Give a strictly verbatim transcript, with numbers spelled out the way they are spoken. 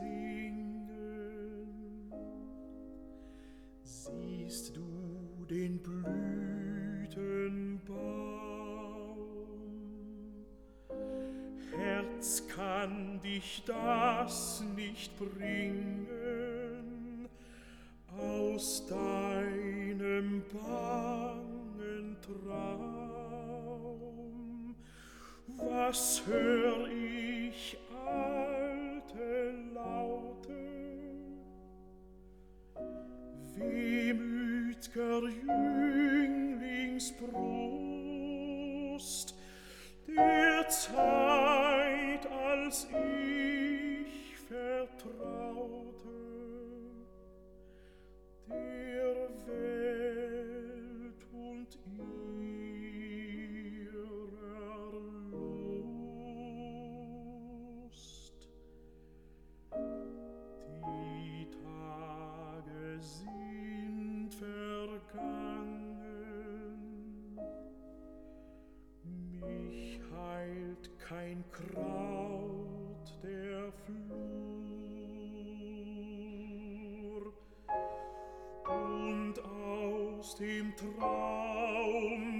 singen. Siehst du den Blütenbaum? Herz, kann dich das nicht bringen aus deinem bangen Traum? Was hör ich alte Laute, wehmüt'ger Jünglingsbrust, der Zeit, als ich vertraute, der Welt und ihrer Lust. Die Tage sind vergangen, mich heilt kein Kraut der Flur, und aus dem Traum